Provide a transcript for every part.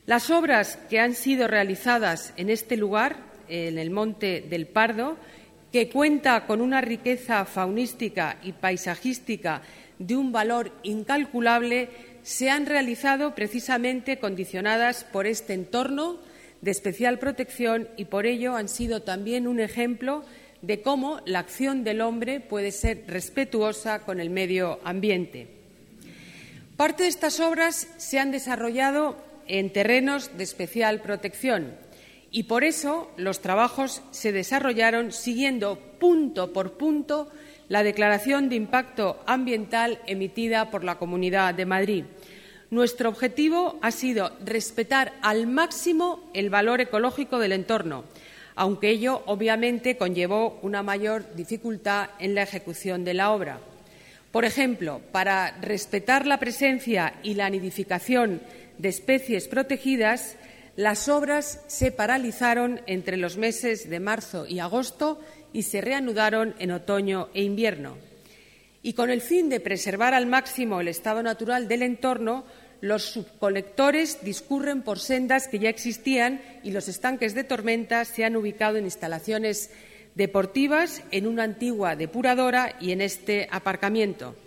Las obras que han sido realizadas en este lugar, en el Monte del Pardo, que cuenta con una riqueza faunística y paisajística de un valor incalculable, se han realizado precisamente condicionadas por este entorno de especial protección y por ello han sido también un ejemplo de cómo la acción del hombre puede ser respetuosa con el medio ambiente. Parte de estas obras se han desarrollado en terrenos de especial protección y por eso los trabajos se desarrollaron siguiendo punto por punto la declaración de impacto ambiental emitida por la Comunidad de Madrid. Nuestro objetivo ha sido respetar al máximo el valor ecológico del entorno, aunque ello obviamente conllevó una mayor dificultad en la ejecución de la obra. Por ejemplo, para respetar la presencia y la nidificación de especies protegidas, las obras se paralizaron entre los meses de marzo y agosto y se reanudaron en otoño e invierno. Y con el fin de preservar al máximo el estado natural del entorno, los subcolectores discurren por sendas que ya existían y los estanques de tormenta se han ubicado en instalaciones deportivas, en una antigua depuradora y en este aparcamiento.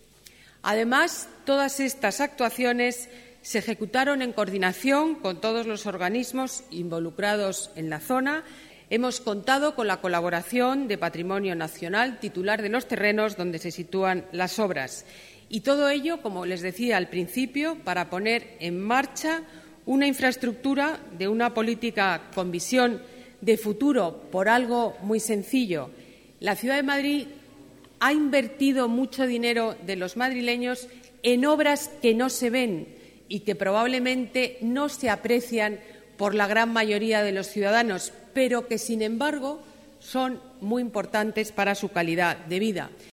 Además, todas estas actuaciones se ejecutaron en coordinación con todos los organismos involucrados en la zona. Hemos contado con la colaboración de Patrimonio Nacional, titular de los terrenos donde se sitúan las obras. Y todo ello, como les decía al principio, para poner en marcha una infraestructura de una política con visión de futuro por algo muy sencillo. La Ciudad de Madrid ha invertido mucho dinero de los madrileños en obras que no se ven y que probablemente no se aprecian por la gran mayoría de los ciudadanos, pero que, sin embargo, son muy importantes para su calidad de vida.